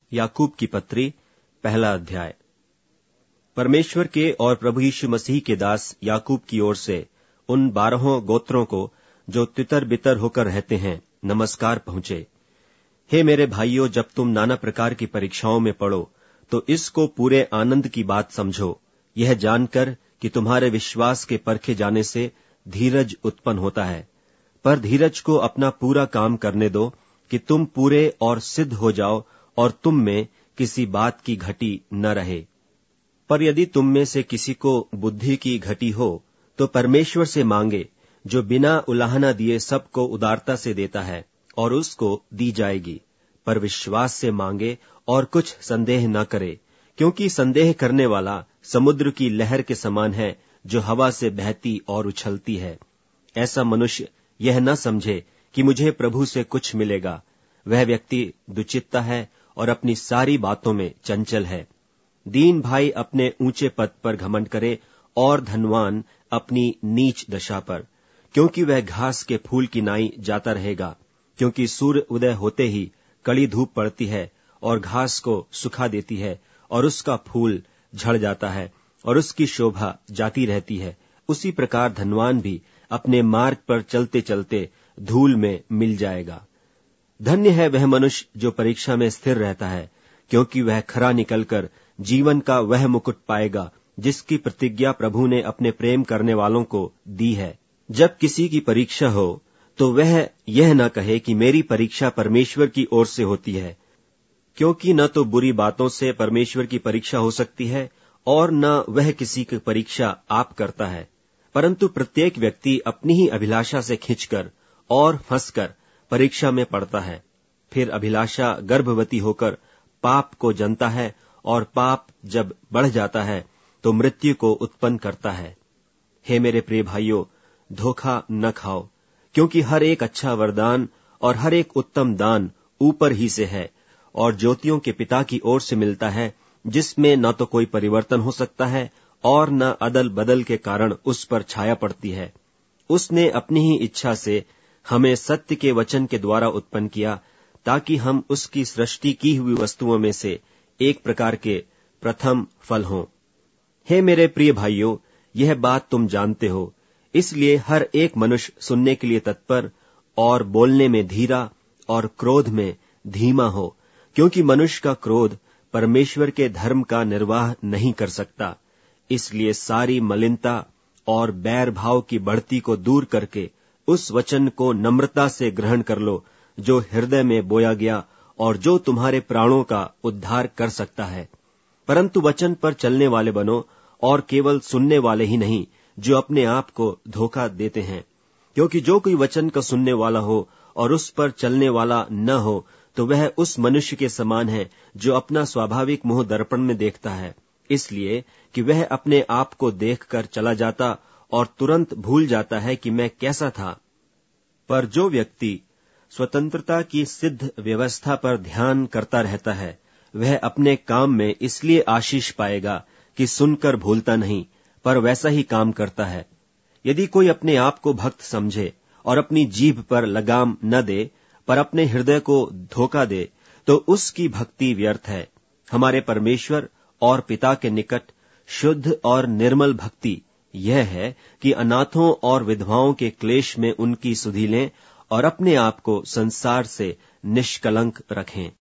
याकूब की पत्री, पहला अध्याय। परमेश्वर के और प्रभु यीशु मसीह के दास याकूब की ओर से उन 12 गोत्रों को जो तितर बितर होकर रहते हैं, नमस्कार पहुंचे। हे मेरे भाइयों, जब तुम नाना प्रकार की परीक्षाओं में पड़ो तो इसको पूरे आनंद की बात समझो, यह जानकर कि तुम्हारे विश्वास के परखे जाने से धीरज उत्पन्न होता है। पर धीरज को अपना पूरा काम करने दो कि तुम पूरे और सिद्ध हो जाओ और तुम में किसी बात की घटी न रहे। पर यदि तुम में से किसी को बुद्धि की घटी हो तो परमेश्वर से मांगे, जो बिना उलाहना दिए सबको उदारता से देता है, और उसको दी जाएगी। पर विश्वास से मांगे और कुछ संदेह न करे, क्योंकि संदेह करने वाला समुद्र की लहर के समान है, जो हवा से बहती और उछलती है। ऐसा मनुष्य यह न समझे कि मुझे प्रभु से कुछ मिलेगा। वह व्यक्ति दुचित्ता है और अपनी सारी बातों में चंचल है। दीन भाई अपने ऊंचे पद पर घमंड करे और धनवान अपनी नीच दशा पर, क्योंकि वह घास के फूल की नाई जाता रहेगा। क्योंकि सूर्य उदय होते ही कड़ी धूप पड़ती है और घास को सुखा देती है, और उसका फूल झड़ जाता है और उसकी शोभा जाती रहती है। उसी प्रकार धनवान भी अपने मार्ग पर चलते चलते धूल में मिल जाएगा। धन्य है वह मनुष्य जो परीक्षा में स्थिर रहता है, क्योंकि वह खरा निकलकर जीवन का वह मुकुट पाएगा जिसकी प्रतिज्ञा प्रभु ने अपने प्रेम करने वालों को दी है। जब किसी की परीक्षा हो तो वह यह न कहे कि मेरी परीक्षा परमेश्वर की ओर से होती है, क्योंकि न तो बुरी बातों से परमेश्वर की परीक्षा हो सकती है और न वह किसी की परीक्षा आप करता है, परंतु प्रत्येक व्यक्ति अपनी ही अभिलाषा से खिंचकर और फंसकर परीक्षा में पड़ता है। फिर अभिलाषा गर्भवती होकर पाप को जनता है, और पाप जब बढ़ जाता है तो मृत्यु को उत्पन्न करता है। हे मेरे प्रिय भाइयों, धोखा न खाओ, क्योंकि हर एक अच्छा वरदान और हर एक उत्तम दान ऊपर ही से है और ज्योतियों के पिता की ओर से मिलता है, जिसमें न तो कोई परिवर्तन हो सकता है और न अदल बदल के कारण उस पर छाया पड़ती है। उसने अपनी ही इच्छा से हमें सत्य के वचन के द्वारा उत्पन्न किया, ताकि हम उसकी सृष्टि की हुई वस्तुओं में से एक प्रकार के प्रथम फल हों। हे मेरे प्रिय भाइयों, यह बात तुम जानते हो, इसलिए हर एक मनुष्य सुनने के लिए तत्पर और बोलने में धीरा और क्रोध में धीमा हो, क्योंकि मनुष्य का क्रोध परमेश्वर के धर्म का निर्वाह नहीं कर सकता। इसलिए सारी मलिनता और बैर भाव की बढ़ती को दूर करके उस वचन को नम्रता से ग्रहण कर लो, जो हृदय में बोया गया और जो तुम्हारे प्राणों का उद्धार कर सकता है। परंतु वचन पर चलने वाले बनो, और केवल सुनने वाले ही नहीं, जो अपने आप को धोखा देते हैं। क्योंकि जो कोई वचन का सुनने वाला हो और उस पर चलने वाला न हो, तो वह उस मनुष्य के समान है जो अपना स्वाभाविक मुंह दर्पण में देखता है, इसलिए कि वह अपने आप को देखकर चला जाता और तुरंत भूल जाता है कि मैं कैसा था। पर जो व्यक्ति स्वतंत्रता की सिद्ध व्यवस्था पर ध्यान करता रहता है, वह अपने काम में इसलिए आशीष पाएगा कि सुनकर भूलता नहीं, पर वैसा ही काम करता है। यदि कोई अपने आप को भक्त समझे और अपनी जीभ पर लगाम न दे, पर अपने हृदय को धोखा दे, तो उसकी भक्ति व्यर्थ है। हमारे परमेश्वर और पिता के निकट शुद्ध और निर्मल भक्ति यह है कि अनाथों और विधवाओं के क्लेश में उनकी सुधि लें और अपने आप को संसार से निष्कलंक रखें।